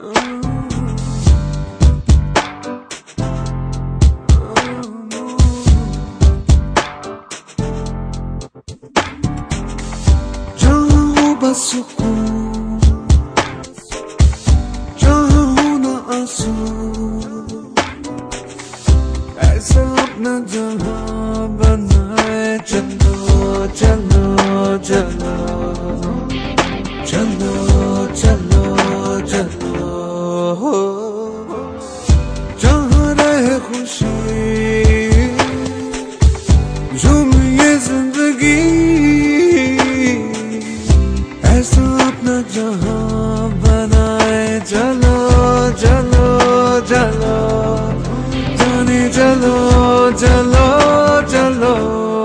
सुकून चाहूं न आंसू, ऐसा अपना जहां बनाए। चलो चलो चलो चलो चलो चलो, जहां रहे खुशी झूमिए जिंदगी, ऐसा अपना जहां बनाए। चलो चलो चलो जाने चलो चलो चलो।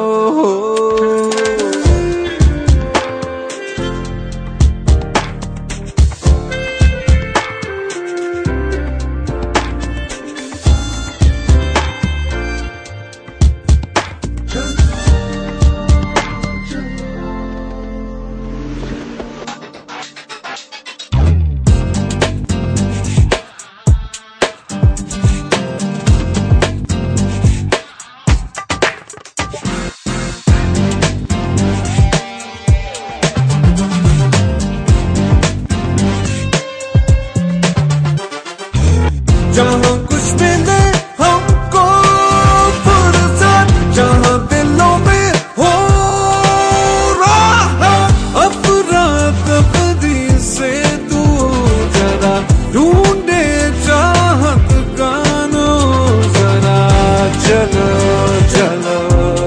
जहाँ कुछ मिले हमको फुर्सत, जहाँ दिलों में हो रहा अफरा तफरी से तू जरा ढूंढे चाहत कानो जरा। चलो चलो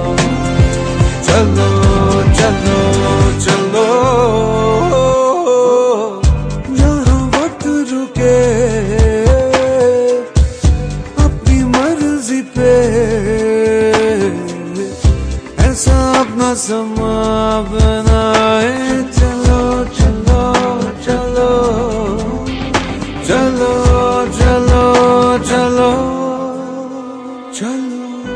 चलो चलो चलो, जहाँ वक्त रुके ऐसा अपना समा बनाए। चलो चलो चलो चलो चलो चलो चलो।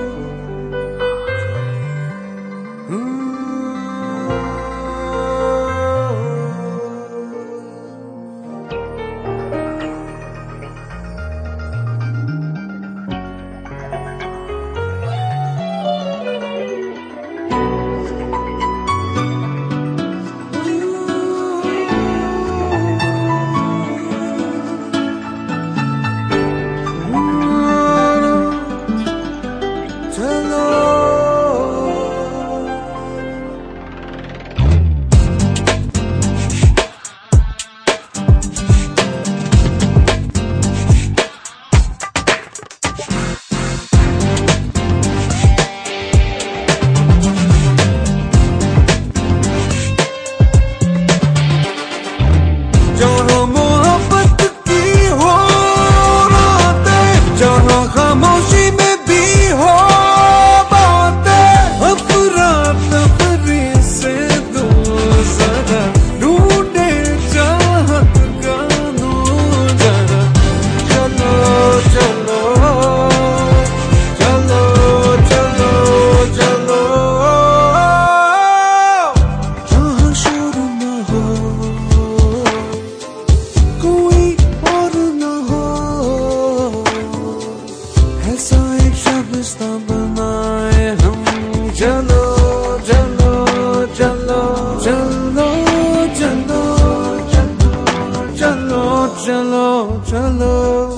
जहाँ मोहब्बत की हो रातें, जहाँ खामोशी में भी हो बातें, अफरा तफरी से दो जरा ढूंढे चाहत कानो जरा। चलो चलो चलो चलो चलो, जहाँ शोर न हो कोई और न हो, ऐसा एक शबिस्ता बनाए हम। चलो चलो चलो चलो चलो चलो चलो चलो चलो।